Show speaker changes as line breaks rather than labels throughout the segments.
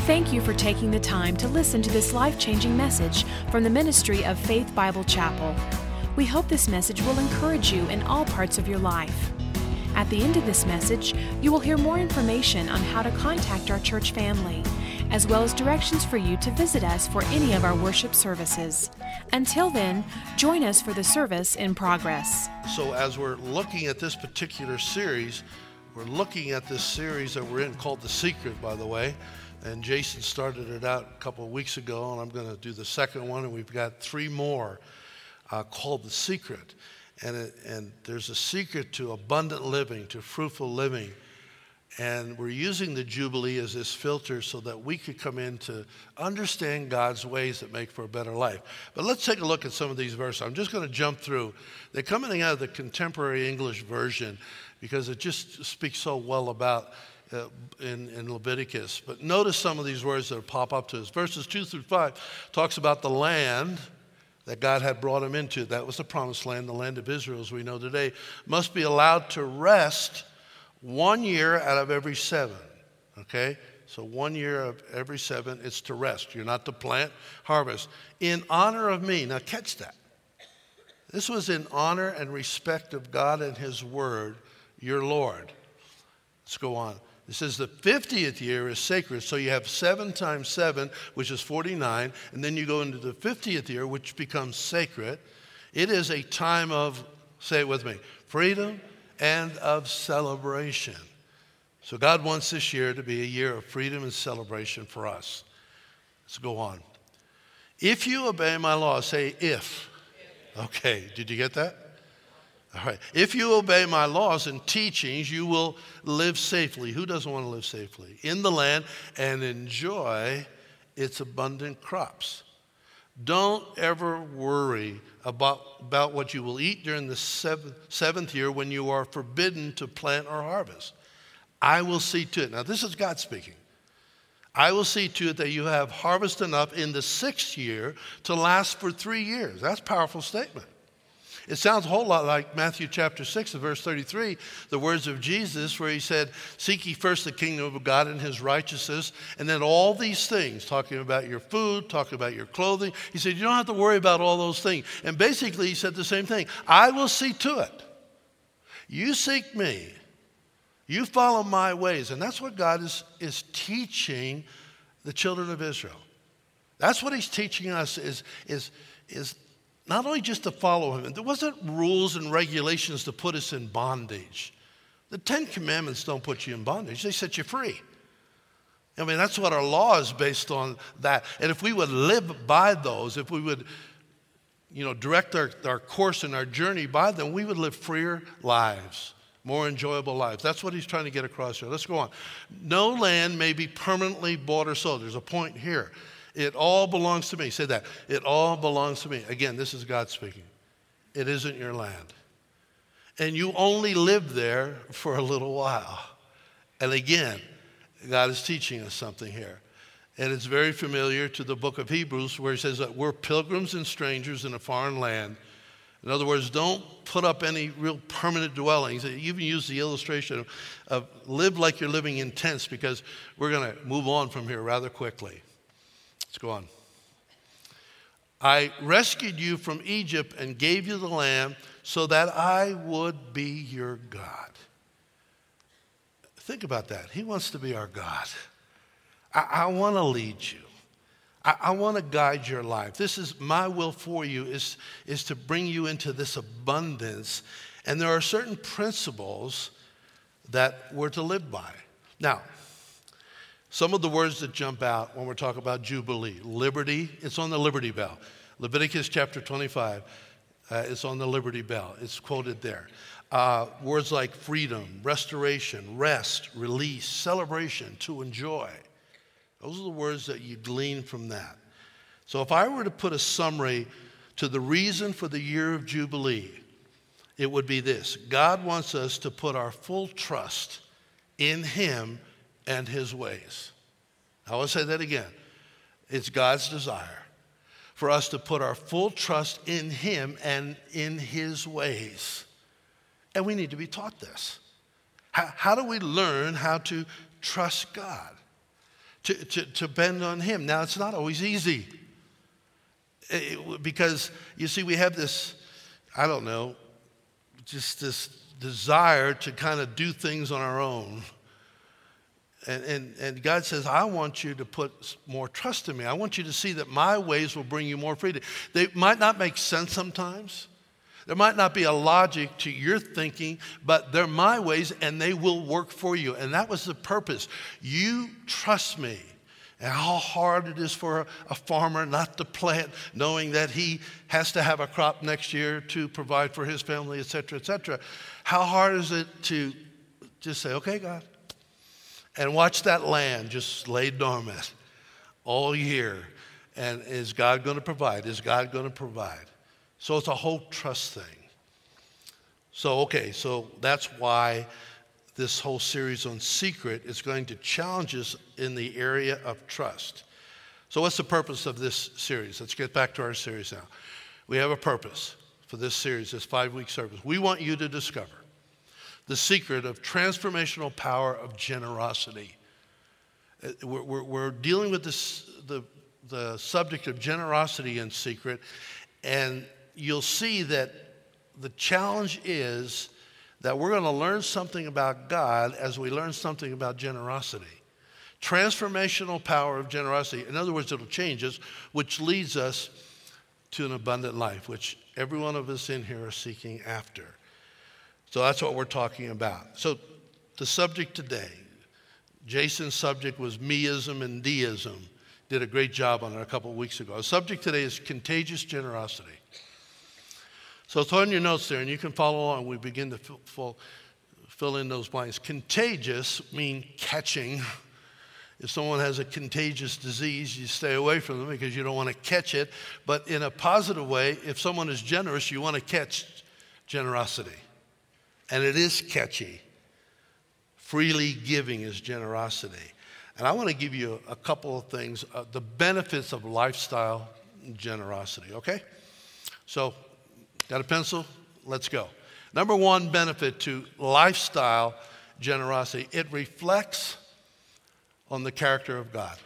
Thank you for taking the time to listen to this life-changing message from the ministry of Faith Bible Chapel. We hope this message will encourage you in all parts of your life. At the end of this message, you will hear more information on how to contact our church family, as well as directions for you to visit us for any of our worship services. Until then, join us for the service in progress.
So as we're looking at this particular series, we're looking at this series that we're in called The Secret, by the way. And Jason started it out a couple of weeks ago, and I'm going to do the second one, and we've got three more called The Secret. And there's a secret to abundant living, to fruitful living. And we're using the Jubilee as this filter so that we could come in to understand God's ways that make for a better life. But let's take a look at some of these verses. I'm just going to jump through. They're coming out of the Contemporary English Version because it just speaks so well about in Leviticus. But notice some of these words that pop up to us. Verses 2 through 5 talks about the land that God had brought him into. That was the promised land, the land of Israel, as we know today, must be allowed to rest 1 year out of every 7. Okay? So 1 year of every 7, it's to rest. You're not to plant, harvest. In honor of me. Now catch that. This was in honor and respect of God and his word, your Lord. Let's go on. It says the 50th year is sacred. So you have 7 times 7, which is 49. And then you go into the 50th year, which becomes sacred. It is a time of, say it with me, freedom and of celebration. So God wants this year to be a year of freedom and celebration for us. Let's go on. If you obey my law, say if. Okay, did you get that? All right. If you obey my laws and teachings, you will live safely. Who doesn't want to live safely? In the land and enjoy its abundant crops. Don't ever worry about what you will eat during the seventh year when you are forbidden to plant or harvest. I will see to it. Now, this is God speaking. I will see to it that you have harvest enough in the 6th year to last for 3 years. That's a powerful statement. It sounds a whole lot like Matthew chapter 6 and verse 33, the words of Jesus where he said, seek ye first the kingdom of God and his righteousness, and then all these things, talking about your food, talking about your clothing. He said, you don't have to worry about all those things. And basically he said the same thing. I will see to it. You seek me. You follow my ways. And that's what God is teaching the children of Israel. That's what he's teaching us is not only just to follow him. There wasn't rules and regulations to put us in bondage. The 10 Commandments don't put you in bondage. They set you free. I mean, that's what our law is based on, that. And if we would live by those, if we would, direct our course and our journey by them, we would live freer lives, more enjoyable lives. That's what he's trying to get across here. Let's go on. No land may be permanently bought or sold. There's a point here. It all belongs to me. Say that. It all belongs to me. Again, this is God speaking. It isn't your land. And you only live there for a little while. And again, God is teaching us something here. And it's very familiar to the book of Hebrews where he says that we're pilgrims and strangers in a foreign land. In other words, don't put up any real permanent dwellings. You even use the illustration of live like you're living in tents, because we're going to move on from here rather quickly. Let's go on. I rescued you from Egypt and gave you the land so that I would be your God. Think about that. He wants to be our God. I want to lead you. I want to guide your life. This is my will for you, is to bring you into this abundance. And there are certain principles that we're to live by. Now, some of the words that jump out when we're talking about Jubilee. Liberty, it's on the Liberty Bell. Leviticus chapter 25, it's on the Liberty Bell. It's quoted there. Words like freedom, restoration, rest, release, celebration, to enjoy. Those are the words that you glean from that. So if I were to put a summary to the reason for the year of Jubilee, it would be this. God wants us to put our full trust in him and his ways. I will say that again. It's God's desire for us to put our full trust in him and in his ways. And we need to be taught this. How do we learn how to trust God? to bend on him. Now, it's not always easy. Because, you see, we have this, I don't know, just this desire to kind of do things on our own. And God says, I want you to put more trust in me. I want you to see that my ways will bring you more freedom. They might not make sense sometimes. There might not be a logic to your thinking, but they're my ways and they will work for you. And that was the purpose. You trust me. And how hard it is for a farmer not to plant, knowing that he has to have a crop next year to provide for his family, et cetera, et cetera. How hard is it to just say, okay, God, and watch that land just lay dormant all year. And is God going to provide? Is God going to provide? So it's a whole trust thing. So that's why this whole series on secret is going to challenge us in the area of trust. So what's the purpose of this series? Let's get back to our series now. We have a purpose for this series, this 5-week service. We want you to discover the secret of transformational power of generosity. We're dealing with the subject of generosity in secret, and you'll see that the challenge is that we're going to learn something about God as we learn something about generosity. Transformational power of generosity. In other words, it'll change us, which leads us to an abundant life, which every one of us in here are seeking after. So that's what we're talking about. So the subject today, Jason's subject was meism and deism. Did a great job on it a couple of weeks ago. The subject today is contagious generosity. So throw in your notes there, and you can follow along. We begin to fill in those blanks. Contagious means catching. If someone has a contagious disease, you stay away from them because you don't want to catch it. But in a positive way, if someone is generous, you want to catch generosity. And it is catchy. Freely giving is generosity. And I want to give you a couple of things, the benefits of lifestyle generosity, okay? So, got a pencil? Let's go. Number one benefit to lifestyle generosity, it reflects on the character of God.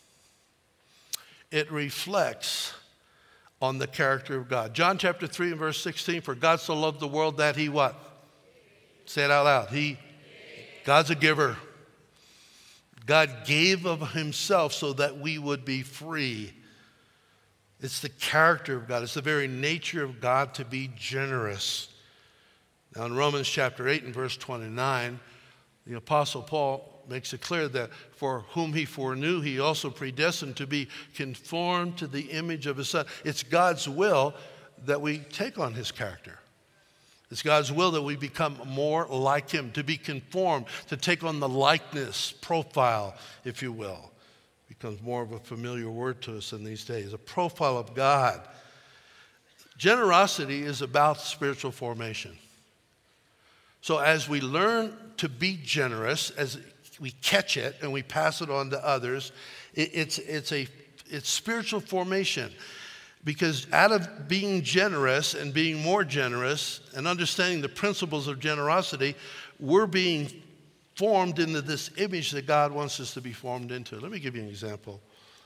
It reflects on the character of God. John chapter 3 and verse 16, for God so loved the world that he what? Say it out loud. God's a giver. God gave of himself so that we would be free. It's the character of God. It's the very nature of God to be generous. Now in Romans chapter 8 and verse 29, the Apostle Paul makes it clear that for whom he foreknew, he also predestined to be conformed to the image of his Son. It's God's will that we take on his character. It's God's will that we become more like him, to be conformed, to take on the likeness profile, if you will. Becomes more of a familiar word to us in these days, a profile of God. Generosity is about spiritual formation. So as we learn to be generous, as we catch it and we pass it on to others, it's spiritual formation. Because out of being generous and being more generous and understanding the principles of generosity, we're being formed into this image that God wants us to be formed into. Let me give you an example.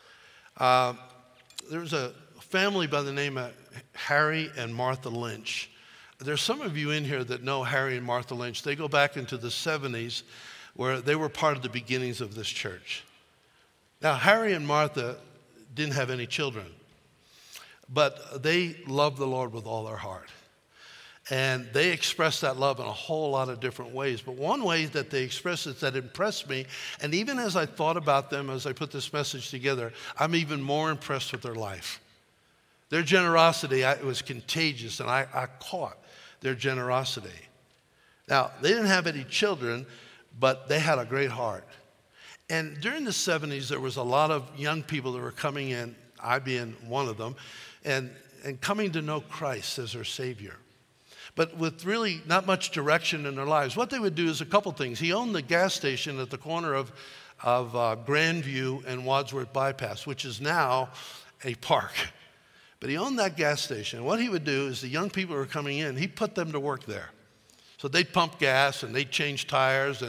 There's a family by the name of Harry and Martha Lynch. There's some of you in here that know Harry and Martha Lynch. They go back into the 70s where they were part of the beginnings of this church. Now, Harry and Martha didn't have any children, but they loved the Lord with all their heart. And they expressed that love in a whole lot of different ways. But one way that they expressed it that impressed me, and even as I thought about them, as I put this message together, I'm even more impressed with their life. Their generosity, it was contagious, and I caught their generosity. Now, they didn't have any children, but they had a great heart. And during the 70s, there was a lot of young people that were coming in, I being one of them, and coming to know Christ as their Savior. But with really not much direction in their lives. What they would do is a couple things. He owned the gas station at the corner of Grandview and Wadsworth Bypass, which is now a park. But he owned that gas station. What he would do is the young people who were coming in, he put them to work there. So they'd pump gas and they'd change tires and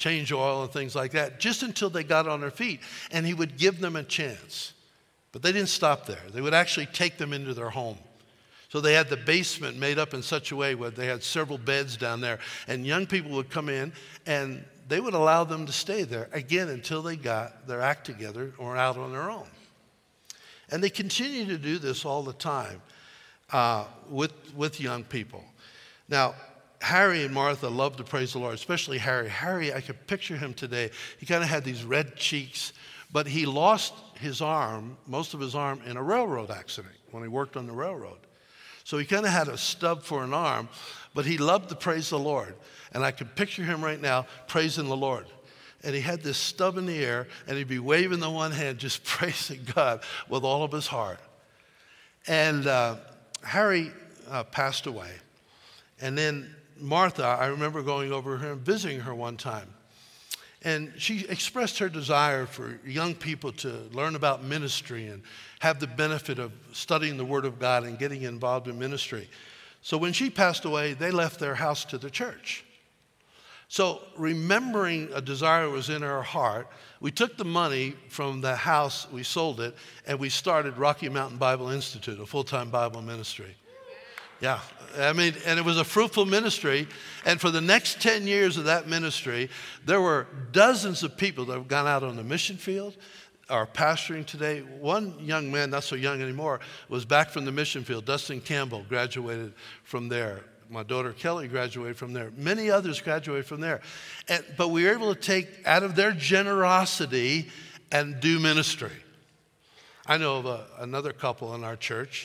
change oil and things like that, just until they got on their feet. And he would give them a chance. But they didn't stop there. They would actually take them into their home. So they had the basement made up in such a way where they had several beds down there. And young people would come in and they would allow them to stay there, again, until they got their act together or out on their own. And they continue to do this all the time with young people. Now, Harry and Martha loved to praise the Lord, especially Harry. Harry, I could picture him today. He kind of had these red cheeks, but he lost his arm, most of his arm, in a railroad accident when he worked on the railroad. So he kind of had a stub for an arm, but he loved to praise the Lord. And I could picture him right now praising the Lord. And he had this stub in the air, and he'd be waving the one hand, just praising God with all of his heart. And Harry passed away. And then Martha, I remember going over her and visiting her one time. And she expressed her desire for young people to learn about ministry and have the benefit of studying the Word of God and getting involved in ministry. So when she passed away, they left their house to the church. So remembering a desire that was in her heart, we took the money from the house, we sold it, and we started Rocky Mountain Bible Institute, a full-time Bible ministry. Yeah, I mean, and it was a fruitful ministry. And for the next 10 years of that ministry, there were dozens of people that have gone out on the mission field, are pastoring today. One young man, not so young anymore, was back from the mission field. Dustin Campbell graduated from there. My daughter Kelly graduated from there. Many others graduated from there. But we were able to take out of their generosity and do ministry. I know of another couple in our church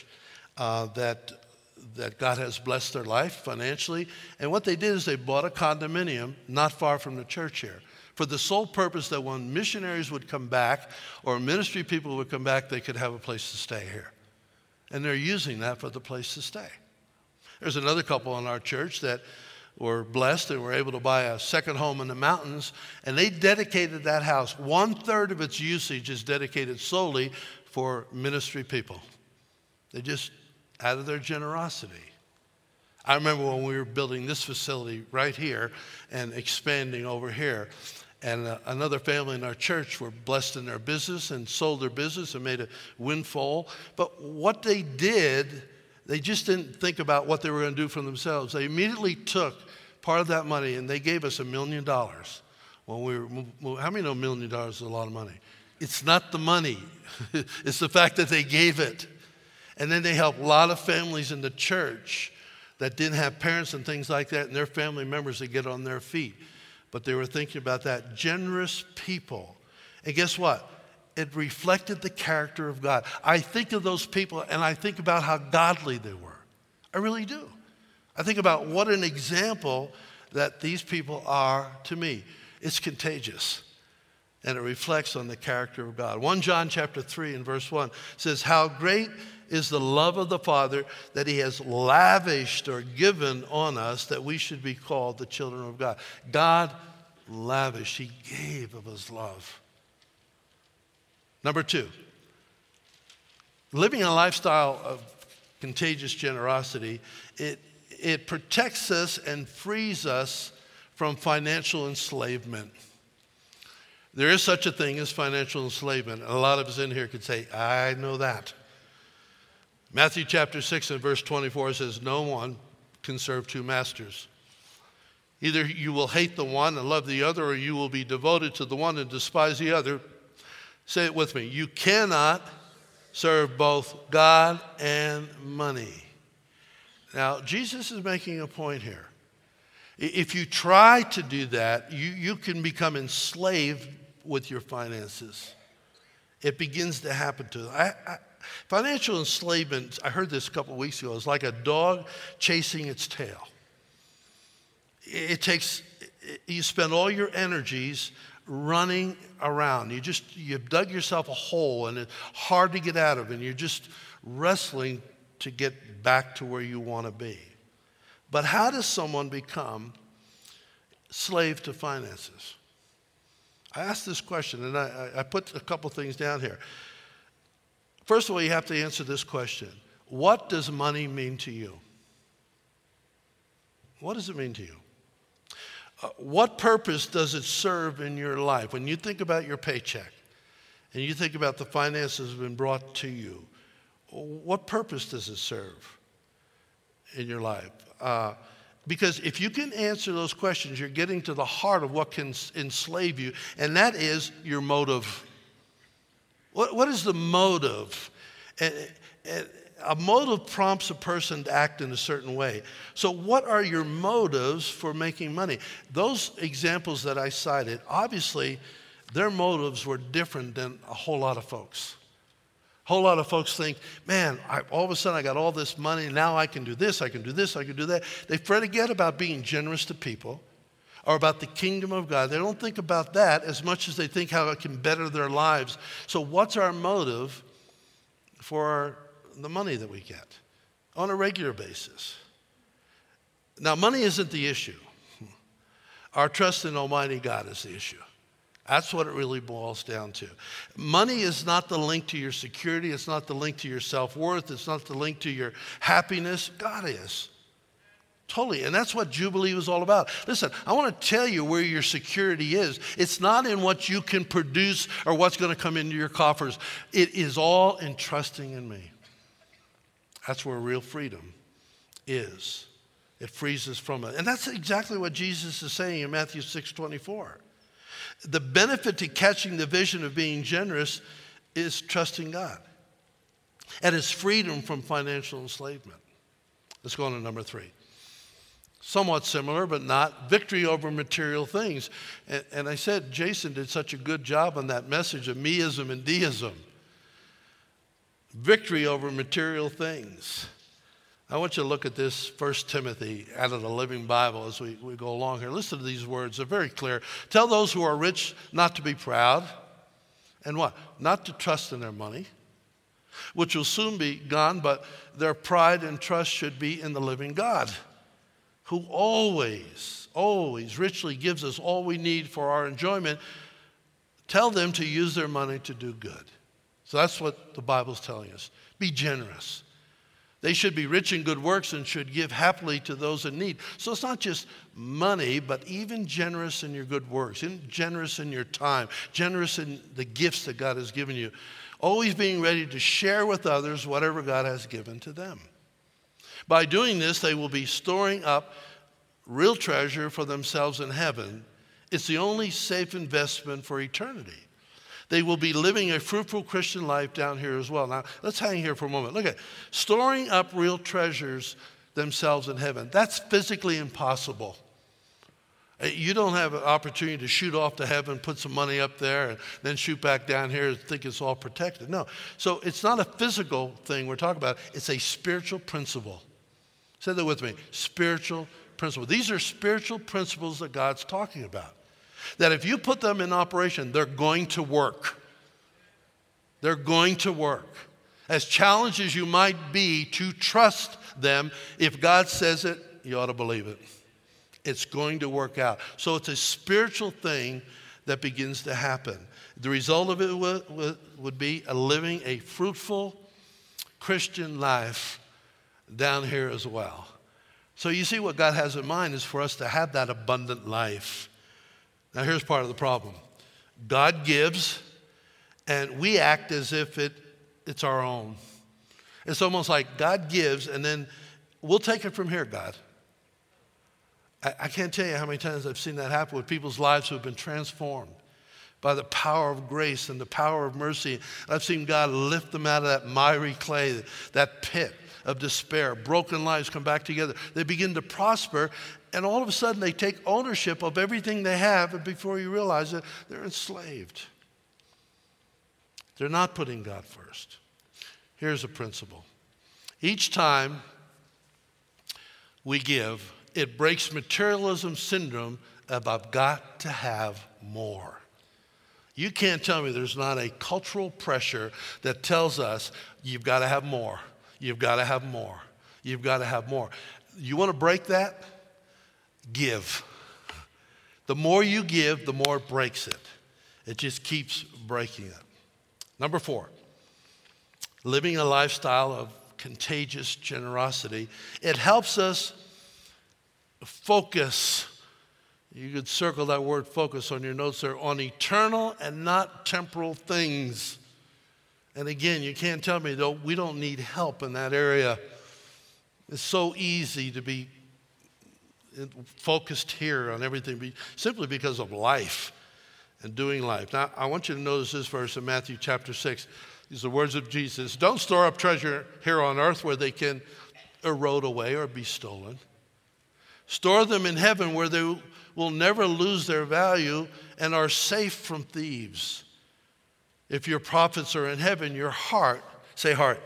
that God has blessed their life financially. And what they did is they bought a condominium not far from the church here for the sole purpose that when missionaries would come back or ministry people would come back, they could have a place to stay here. And they're using that for the place to stay. There's another couple in our church that were blessed and were able to buy a second home in the mountains, and they dedicated that house. 1/3 of its usage is dedicated solely for ministry people. They just out of their generosity. I remember when we were building this facility right here and expanding over here, and another family in our church were blessed in their business and sold their business and made a windfall. But what they did, they just didn't think about what they were going to do for themselves. They immediately took part of that money and they gave us $1 million. When we were, how many know $1 million is a lot of money? It's not the money. It's the fact that they gave it. And then they helped a lot of families in the church that didn't have parents and things like that, and their family members to get on their feet. But they were thinking about that. Generous people. And guess what? It reflected the character of God. I think of those people, and I think about how godly they were. I really do. I think about what an example that these people are to me. It's contagious. And it reflects on the character of God. 1 John chapter 3 and verse 1 says, how great is the love of the Father that he has lavished or given on us that we should be called the children of God. God lavished. He gave of his love. Number 2, living a lifestyle of contagious generosity, it protects us and frees us from financial enslavement. There is such a thing as financial enslavement. And a lot of us in here could say, I know that. Matthew chapter 6 and verse 24 says, no one can serve two masters. Either you will hate the one and love the other, or you will be devoted to the one and despise the other. Say it with me. You cannot serve both God and money. Now, Jesus is making a point here. If you try to do that, you can become enslaved with your finances. It begins to happen to us. Financial enslavement, I heard this a couple of weeks ago, is like a dog chasing its tail. You spend all your energies running around. You've dug yourself a hole and it's hard to get out of, and you're just wrestling to get back to where you want to be. But how does someone become slave to finances? I asked this question, and I put a couple things down here. First of all, you have to answer this question. What does money mean to you? What does it mean to you? What purpose does it serve in your life? When you think about your paycheck and you think about the finances that have been brought to you, what purpose does it serve in your life? Because if you can answer those questions, you're getting to the heart of what can enslave you, and that is your motive. What is the motive? A motive prompts a person to act in a certain way. So what are your motives for making money? Those examples that I cited, obviously, their motives were different than a whole lot of folks. A whole lot of folks think, man, all of a sudden I got all this money, now I can do this, I can do this, I can do that. They forget about being generous to people or about the kingdom of God. They don't think about that as much as they think how it can better their lives. So what's our motive for the money that we get on a regular basis? Now, money isn't the issue. Our trust in Almighty God is the issue. That's what it really boils down to. Money is not the link to your security. It's not the link to your self-worth. It's not the link to your happiness. God is. Totally. And that's what Jubilee was all about. Listen, I want to tell you where your security is. It's not in what you can produce or what's going to come into your coffers. It is all in trusting in me. That's where real freedom is. It frees us from it. And that's exactly what Jesus is saying in Matthew 6:24. The benefit to catching the vision of being generous is trusting God. And it's freedom from financial enslavement. Let's go on to number 3. Somewhat similar, but not. Victory over material things. And I said Jason did such a good job on that message of meism and deism. Victory over material things. I want you to look at this 1 Timothy out of the Living Bible as we go along here. Listen to these words. They're very clear. Tell those who are rich not to be proud. And what? Not to trust in their money, which will soon be gone, but their pride and trust should be in the living God, who always richly gives us all we need for our enjoyment. Tell them to use their money to do good. So that's what the Bible's telling us. Be generous. They should be rich in good works and should give happily to those in need. So it's not just money, but even generous in your good works, generous in your time, generous in the gifts that God has given you. Always being ready to share with others whatever God has given to them. By doing this, they will be storing up real treasure for themselves in heaven. It's the only safe investment for eternity. They will be living a fruitful Christian life down here as well. Now, let's hang here for a moment. Look at storing up real treasures themselves in heaven. That's physically impossible. You don't have an opportunity to shoot off to heaven, put some money up there, and then shoot back down here and think it's all protected. No. So it's not a physical thing we're talking about. It's a spiritual principle. Say that with me. Spiritual principle. These are spiritual principles that God's talking about. That if you put them in operation, they're going to work. They're going to work. As challenged as you might be to trust them, if God says it, you ought to believe it. It's going to work out. So it's a spiritual thing that begins to happen. The result of it would be living a fruitful Christian life down here as well. So you see what God has in mind is for us to have that abundant life. Now here's part of the problem. God gives, and we act as if it's our own. It's almost like God gives, and then we'll take it from here, God. I can't tell you how many times I've seen that happen with people's lives who have been transformed by the power of grace and the power of mercy. I've seen God lift them out of that miry clay, that pit of despair. Broken lives come back together. They begin to prosper, and all of a sudden they take ownership of everything they have, and before you realize it, they're enslaved. They're not putting God first. Here's a principle. Each time we give, it breaks materialism syndrome of I've got to have more. You can't tell me there's not a cultural pressure that tells us you've got to have more. You've got to have more. You've got to have more. You want to break that? Give. The more you give, the more it breaks it. It just keeps breaking it. Number 4, living a lifestyle of contagious generosity. It helps us focus You could circle that word focus on your notes there. On eternal and not temporal things. And again, you can't tell me, though, we don't need help in that area. It's so easy to be focused here on everything simply because of life and doing life. Now, I want you to notice this verse in Matthew chapter 6. These are the words of Jesus. Don't store up treasure here on earth where they can erode away or be stolen. Store them in heaven where they will never lose their value and are safe from thieves. If your profits are in heaven, your heart, say heart.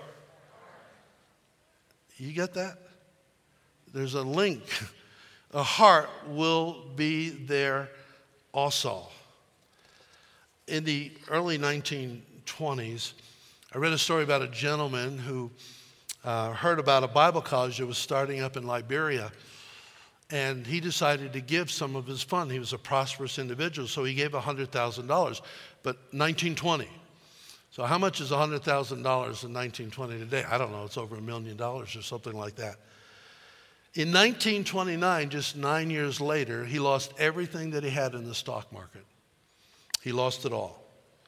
You get that? There's a link. A heart will be there also. In the early 1920s, I read a story about a gentleman who heard about a Bible college that was starting up in Liberia. And he decided to give some of his fund. He was a prosperous individual, so he gave $100,000. But 1920. So how much is $100,000 in 1920 today? I don't know. It's over $1 million or something like that. In 1929, just 9 years later, he lost everything that he had in the stock market. He lost it all.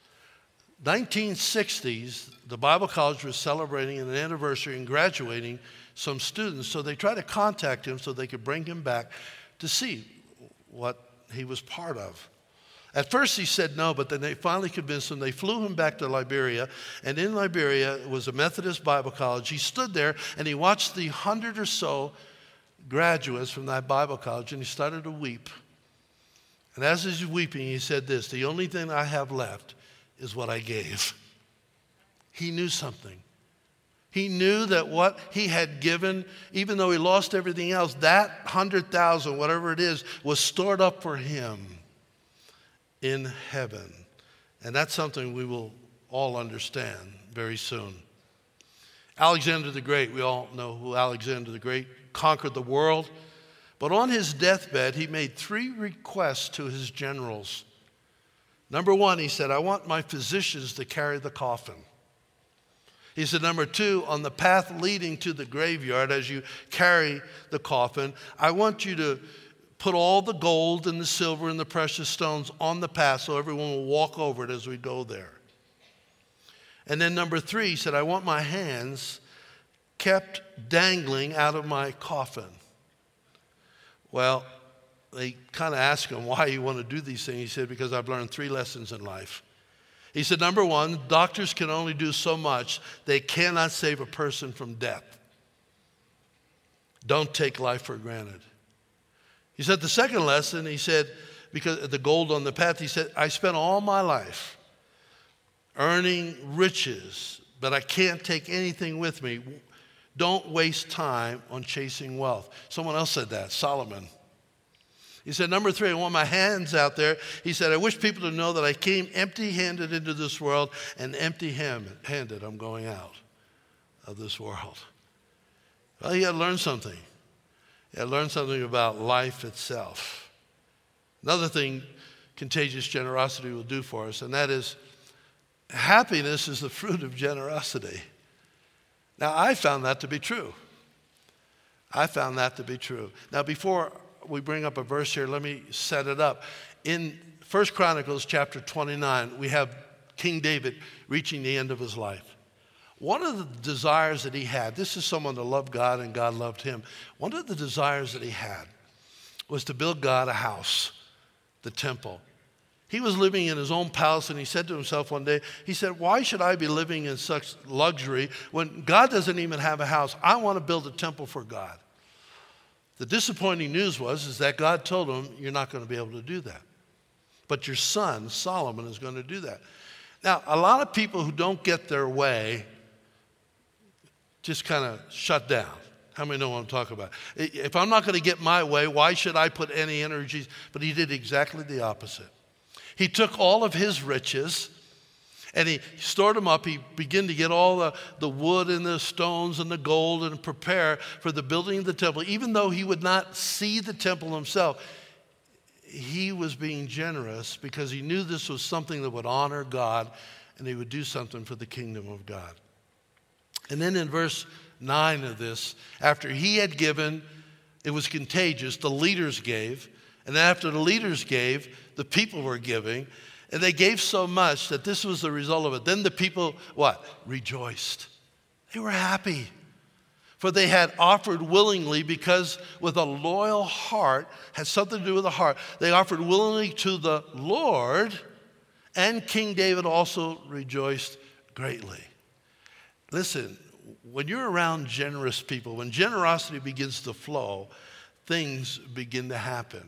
1960s, the Bible college was celebrating an anniversary and graduating some students, so they tried to contact him so they could bring him back to see what he was part of. At first he said no, but then they finally convinced him. They flew him back to Liberia, and in Liberia was a Methodist Bible college. He stood there and he watched the 100 or so graduates from that Bible college, and he started to weep. And as he's weeping, he said this, the only thing I have left is what I gave. He knew something. He knew that what he had given, even though he lost everything else, that 100,000, whatever it is, was stored up for him in heaven. And that's something we will all understand very soon. Alexander the Great, we all know who Alexander the Great conquered the world. But on his deathbed, he made 3 requests to his generals. Number 1, he said, I want my physicians to carry the coffin. He said, number 2, on the path leading to the graveyard, as you carry the coffin, I want you to put all the gold and the silver and the precious stones on the path so everyone will walk over it as we go there. And then number 3, he said, I want my hands kept dangling out of my coffin. Well, they kind of asked him why you want to do these things. He said, because I've learned 3 lessons in life. He said, number 1, doctors can only do so much. They cannot save a person from death. Don't take life for granted. He said the second lesson, he said, because the gold on the path, he said, I spent all my life earning riches, but I can't take anything with me. Don't waste time on chasing wealth. Someone else said that, Solomon. He said, number 3, I want my hands out there. He said, I wish people to know that I came empty-handed into this world, and empty-handed I'm going out of this world. Well, you got to learn something. You got to learn something about life itself. Another thing contagious generosity will do for us, and that is happiness is the fruit of generosity. Now, I found that to be true. I found that to be true. Now, before we bring up a verse here, let me set it up. In 1 Chronicles chapter 29, we have King David reaching the end of his life. One of the desires that he had, this is someone that loved God and God loved him. One of the desires that he had was to build God a house, the temple. He was living in his own palace, and he said to himself one day, he said, why should I be living in such luxury when God doesn't even have a house? I want to build a temple for God. The disappointing news is that God told him, you're not going to be able to do that. But your son, Solomon, is going to do that. Now, a lot of people who don't get their way just kind of shut down. How many know what I'm talking about? If I'm not going to get my way, why should I put any energies? But he did exactly the opposite. He took all of his riches and he stored them up. He began to get all the wood and the stones and the gold and prepare for the building of the temple. Even though he would not see the temple himself, he was being generous because he knew this was something that would honor God and he would do something for the kingdom of God. And then in verse 9 of this, after he had given, it was contagious, the leaders gave, And then after the leaders gave, the people were giving. And they gave so much that this was the result of it. Then the people, what? Rejoiced. They were happy. For they had offered willingly, because with a loyal heart, had something to do with the heart. They offered willingly to the Lord, and King David also rejoiced greatly. Listen, when you're around generous people, when generosity begins to flow, things begin to happen.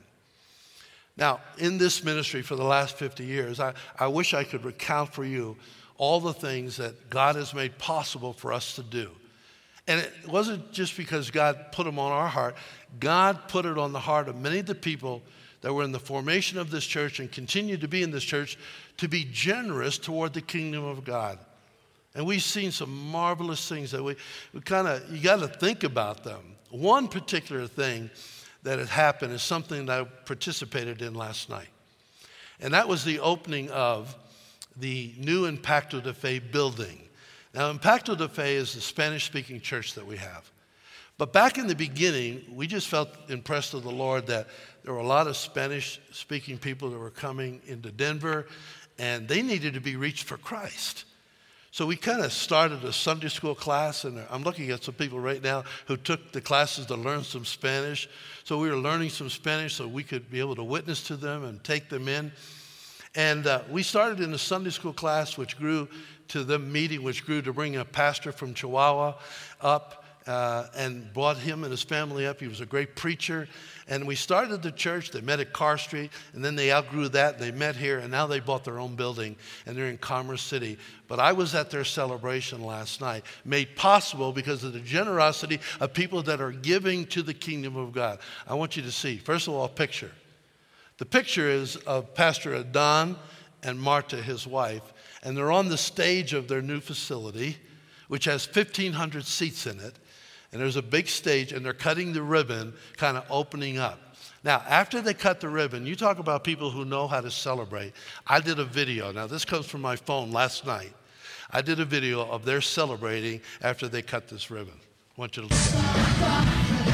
Now, in this ministry for the last 50 years, I wish I could recount for you all the things that God has made possible for us to do. And it wasn't just because God put them on our heart. God put it on the heart of many of the people that were in the formation of this church and continue to be in this church to be generous toward the kingdom of God. And we've seen some marvelous things that you got to think about them. One particular thing that had happened is something that I participated in last night. And that was the opening of the new Impacto de Fe building. Now, Impacto de Fe is the Spanish-speaking church that we have. But back in the beginning, we just felt impressed of the Lord that there were a lot of Spanish-speaking people that were coming into Denver, and they needed to be reached for Christ. So we kind of started a Sunday school class, and I'm looking at some people right now who took the classes to learn some Spanish. So we were learning some Spanish so we could be able to witness to them and take them in. And we started in a Sunday school class, which grew to them meeting, which grew to bring a pastor from Chihuahua up and brought him and his family up. He was a great preacher. And we started the church. They met at Carr Street, and then they outgrew that. They met here, and now they bought their own building, and they're in Commerce City. But I was at their celebration last night, made possible because of the generosity of people that are giving to the kingdom of God. I want you to see, first of all, a picture. The picture is of Pastor Adon and Marta, his wife, and they're on the stage of their new facility, which has 1,500 seats in it. And there's a big stage, and they're cutting the ribbon, kind of opening up. Now, after they cut the ribbon, you talk about people who know how to celebrate. I did a video. Now, this comes from my phone last night. I did a video of their celebrating after they cut this ribbon. I want you to look at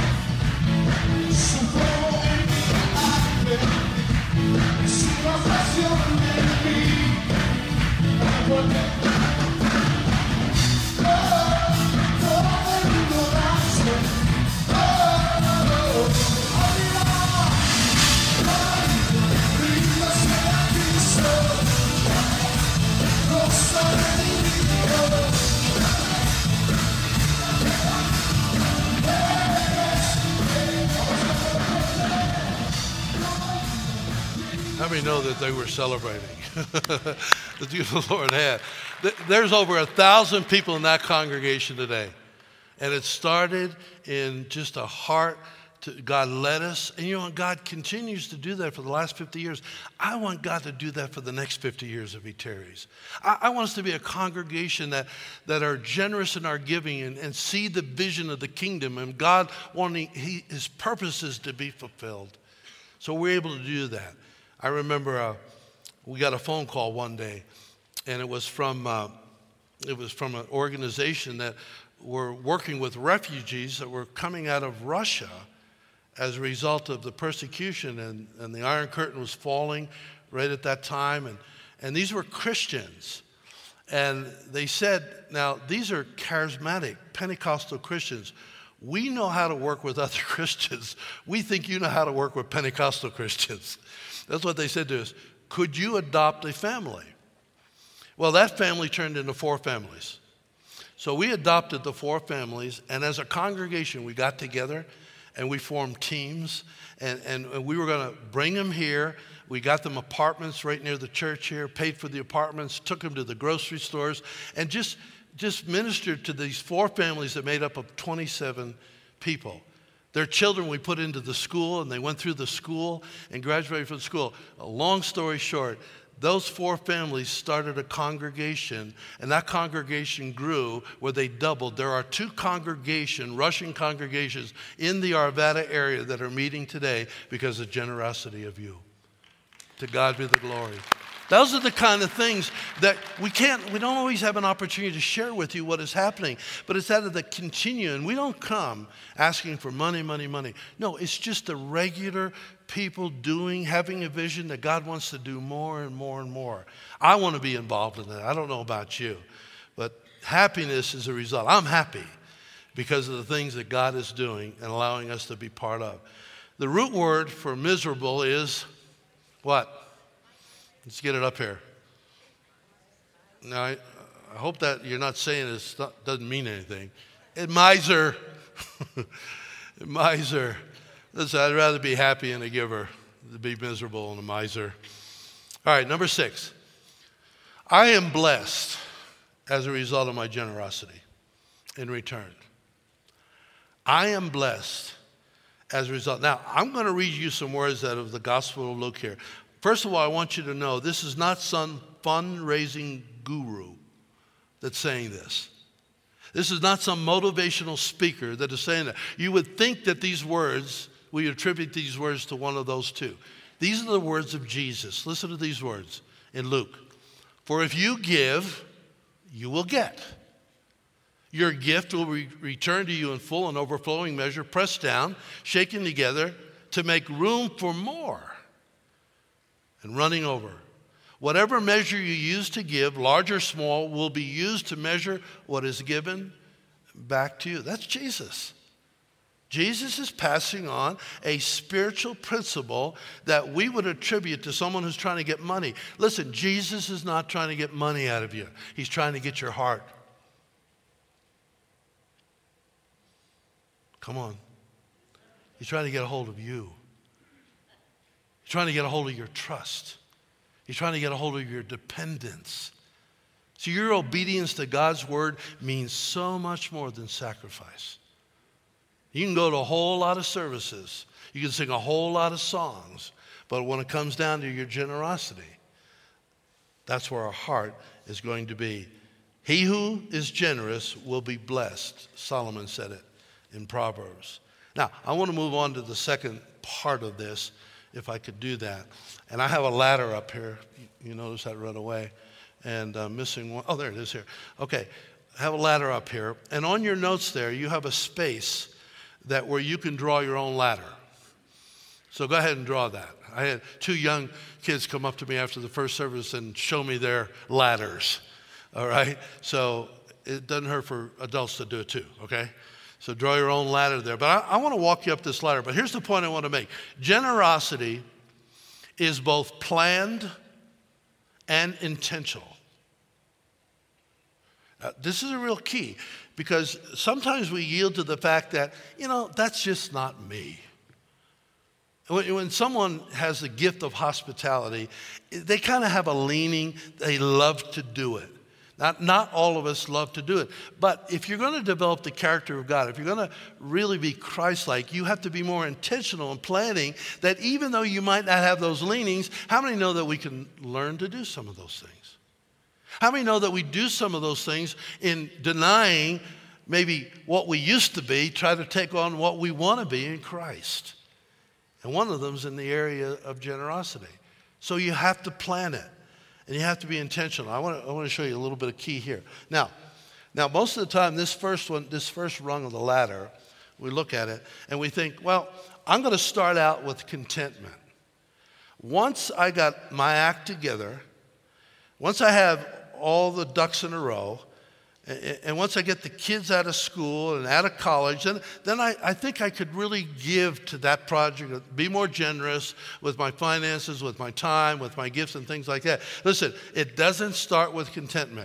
it. How many know that they were celebrating? The beautiful Lord had. There's over 1,000 people in that congregation today. And it started in just a heart. God led us. And you know, God continues to do that for the last 50 years. I want God to do that for the next 50 years if He tarries. I want us to be a congregation that are generous in our giving and see the vision of the kingdom and God wanting His purposes to be fulfilled. So we're able to do that. I remember we got a phone call one day, and it was from an organization that were working with refugees that were coming out of Russia as a result of the persecution, and the Iron Curtain was falling right at that time, and these were Christians. And they said, now, these are charismatic Pentecostal Christians. We know how to work with other Christians. We think you know how to work with Pentecostal Christians. That's what they said to us. Could you adopt a family? Well, that family turned into 4 families. So we adopted the 4 families, and as a congregation, we got together and we formed teams, and we were going to bring them here. We got them apartments right near the church here, paid for the apartments, took them to the grocery stores, and just ministered to these 4 families that made up of 27 people. Their children we put into the school, and they went through the school and graduated from school. A long story short, those 4 families started a congregation, and that congregation grew where they doubled. There are 2 Russian congregations in the Arvada area that are meeting today because of generosity of you. To God be the glory. Those are the kind of things that we don't always have an opportunity to share with you what is happening, but it's out of the continuum. We don't come asking for money, money, money. No, it's just the regular people doing, having a vision that God wants to do more and more and more. I want to be involved in that. I don't know about you, but happiness is a result. I'm happy because of the things that God is doing and allowing us to be part of. The root word for miserable is what? Let's get it up here. Now, I hope that you're not saying it doesn't mean anything. Miser. Miser. Listen, I'd rather be happy and a giver than be miserable and a miser. All right, number 6. I am blessed as a result of my generosity in return. I am blessed as a result. Now, I'm going to read you some words out of the Gospel of Luke here. First of all, I want you to know this is not some fundraising guru that's saying this. This is not some motivational speaker that is saying that. You would think that these words, we attribute these words to one of those two. These are the words of Jesus. Listen to these words in Luke. For if you give, you will get. Your gift will return to you in full and overflowing measure, pressed down, shaken together to make room for more and running over. Whatever measure you use to give, large or small, will be used to measure what is given back to you. That's Jesus. Jesus is passing on a spiritual principle that we would attribute to someone who's trying to get money. Listen, Jesus is not trying to get money out of you. He's trying to get your heart. Come on. He's trying to get a hold of you. He's trying to get a hold of your trust. He's trying to get a hold of your dependence. So your obedience to God's word means so much more than sacrifice. You can go to a whole lot of services. You can sing a whole lot of songs. But when it comes down to your generosity, that's where our heart is going to be. He who is generous will be blessed. Solomon said it in Proverbs. Now, I want to move on to the second part of this, if I could do that. And I have a ladder up here. You notice that right away. And missing one. Oh, there it is here. Okay, I have a ladder up here. And on your notes there, you have a space that where you can draw your own ladder. So go ahead and draw that. I had 2 young kids come up to me after the first service and show me their ladders. All right? So it doesn't hurt for adults to do it too, okay? So draw your own ladder there. But I want to walk you up this ladder. But here's the point I want to make. Generosity is both planned and intentional. Now, this is a real key because sometimes we yield to the fact that, that's just not me. When someone has the gift of hospitality, they kind of have a leaning, they love to do it. Not all of us love to do it. But if you're going to develop the character of God, if you're going to really be Christ-like, you have to be more intentional in planning that even though you might not have those leanings, how many know that we can learn to do some of those things? How many know that we do some of those things in denying maybe what we used to be, try to take on what we want to be in Christ? And one of them is in the area of generosity. So you have to plan it. And you have to be intentional. I want to show you a little bit of key here. Now, most of the time, this first rung of the ladder, we look at it and we think, well, I'm going to start out with contentment. Once I got my act together, once I have all the ducks in a row, and once I get the kids out of school and out of college, then I think I could really give to that project, be more generous with my finances, with my time, with my gifts and things like that. Listen, it doesn't start with contentment.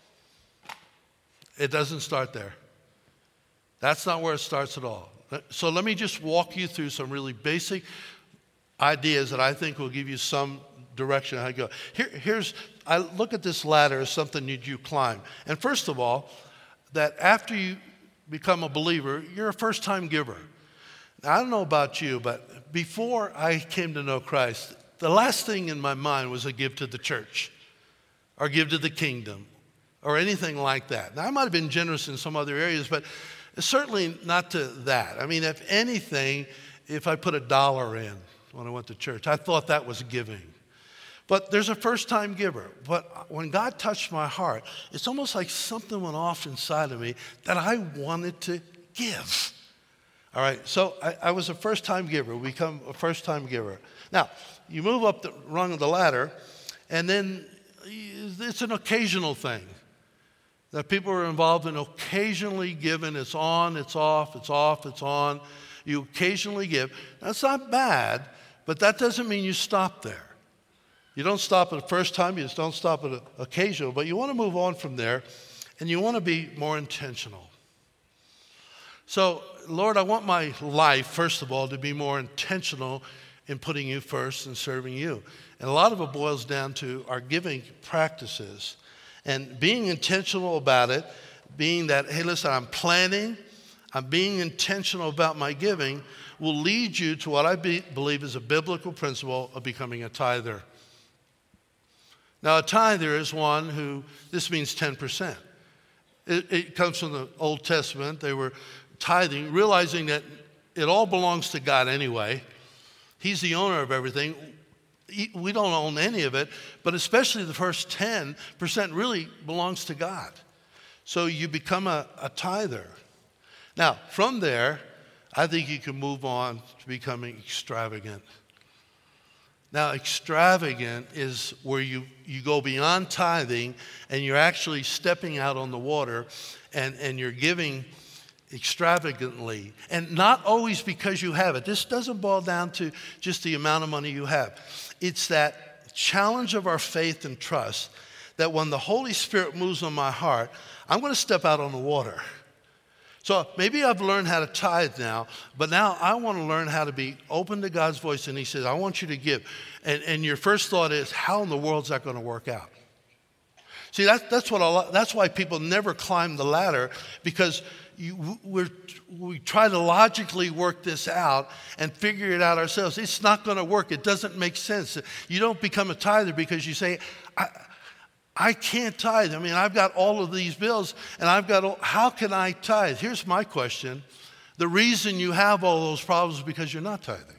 It doesn't start there. That's not where it starts at all. So let me just walk you through some really basic ideas that I think will give you some direction how to go. I look at this ladder as something that you climb. And first of all, that after you become a believer, you're a first-time giver. Now, I don't know about you, but before I came to know Christ, the last thing in my mind was to give to the church or give to the kingdom or anything like that. Now, I might have been generous in some other areas, but certainly not to that. I mean, if anything, if I put $1 in when I went to church, I thought that was giving. But there's a first-time giver. But when God touched my heart, it's almost like something went off inside of me that I wanted to give. All right, so I was a first-time giver. We become a first-time giver. Now, you move up the rung of the ladder, and then it's an occasional thing that people are involved in occasionally giving. It's on, it's off, it's off, it's on. You occasionally give. That's not bad, but that doesn't mean you stop there. You don't stop at the first time, you just don't stop at occasional, but you want to move on from there, and you want to be more intentional. So, Lord, I want my life, first of all, to be more intentional in putting you first and serving you. And a lot of it boils down to our giving practices and being intentional about it, being that, hey, listen, I'm planning, I'm being intentional about my giving, will lead you to what I believe is a biblical principle of becoming a tither. Now, a tither is one who, this means 10%. It comes from the Old Testament. They were tithing, realizing that it all belongs to God anyway. He's the owner of everything. We don't own any of it, but especially the first 10% really belongs to God. So you become a tither. Now, from there, I think you can move on to becoming extravagant. Now, extravagant is where you go beyond tithing and you're actually stepping out on the water and you're giving extravagantly, and not always because you have it. This doesn't boil down to just the amount of money you have. It's that challenge of our faith and trust that when the Holy Spirit moves on my heart, I'm going to step out on the water. So maybe I've learned how to tithe now, but now I want to learn how to be open to God's voice, and he says, I want you to give. And your first thought is, how in the world is that going to work out? See, that's why people never climb the ladder, because we try to logically work this out and figure it out ourselves. It's not going to work. It doesn't make sense. You don't become a tither because you say, I can't tithe. I mean, I've got all of these bills, and how can I tithe? Here's my question. The reason you have all those problems is because you're not tithing.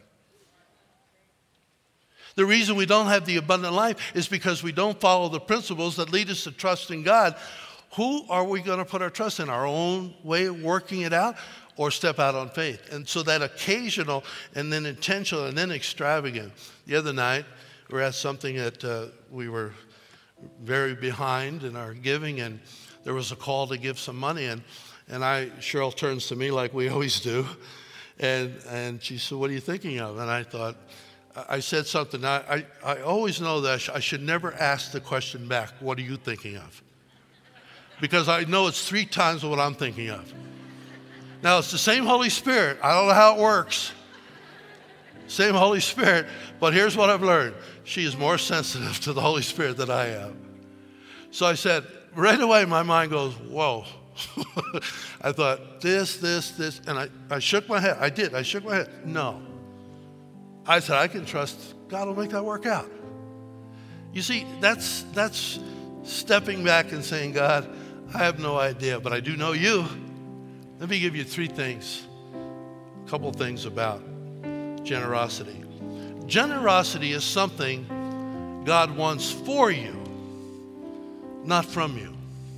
The reason we don't have the abundant life is because we don't follow the principles that lead us to trust in God. Who are we going to put our trust in? Our own way of working it out, or step out on faith? And so that occasional and then intentional and then extravagant. The other night, we were at something that we were very behind in our giving, and there was a call to give some money. And Cheryl turns to me like we always do, and she said, what are you thinking of? And I said something. I always know that I should never ask the question back, what are you thinking of? Because I know it's 3 times what I'm thinking of. Now, it's the same Holy Spirit. I don't know how it works. Same Holy Spirit. But here's what I've learned. She is more sensitive to the Holy Spirit than I am. So I said, right away my mind goes, whoa. I thought, this. And I shook my head. I did. I shook my head. No. I said, I can trust God will make that work out. You see, that's stepping back and saying, God, I have no idea, but I do know you. Let me give you 3 things, a couple things about generosity. Generosity is something God wants for you, not from you.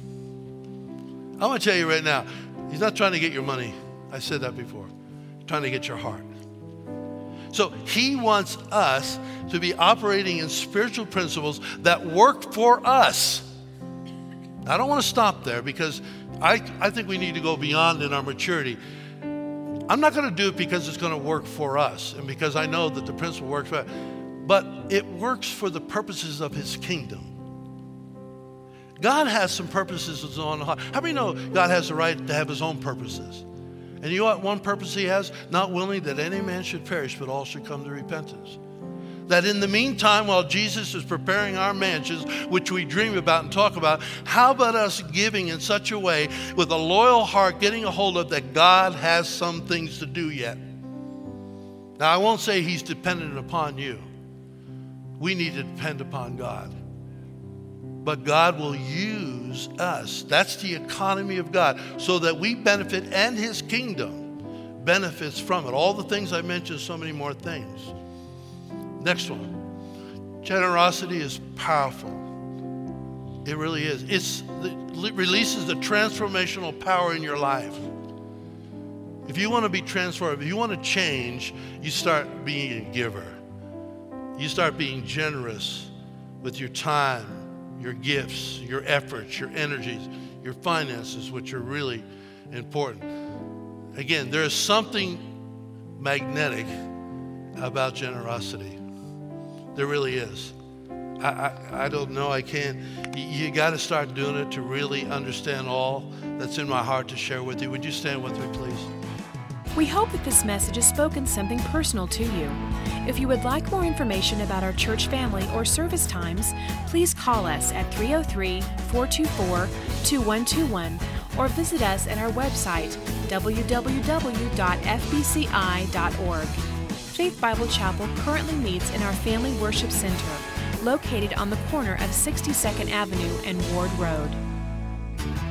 I want to tell you right now, he's not trying to get your money. I said that before. He's trying to get your heart. So he wants us to be operating in spiritual principles that work for us. I don't want to stop there, because I think we need to go beyond in our maturity. I'm not going to do it because it's going to work for us and because I know that the principle works for us, but it works for the purposes of his kingdom. God has some purposes of his own heart. How many know God has the right to have his own purposes? And you know what one purpose he has? Not willing that any man should perish, but all should come to repentance. That in the meantime, while Jesus is preparing our mansions, which we dream about and talk about, how about us giving in such a way, with a loyal heart, getting a hold of that God has some things to do yet. Now, I won't say he's dependent upon you. We need to depend upon God. But God will use us. That's the economy of God, so that we benefit and his kingdom benefits from it. All the things I mentioned, so many more things. Next one. Generosity is powerful. It really is. It releases the transformational power in your life. If you want to be transformed, if you want to change, you start being a giver. You start being generous with your time, your gifts, your efforts, your energies, your finances, which are really important. Again, there is something magnetic about generosity. There really is. I don't know, I can't. You got to start doing it to really understand all that's in my heart to share with you. Would you stand with me, please?
We hope that this message has spoken something personal to you. If you would like more information about our church family or service times, please call us at 303-424-2121 or visit us at our website, www.fbci.org. Faith Bible Chapel currently meets in our Family Worship Center, located on the corner of 62nd Avenue and Ward Road.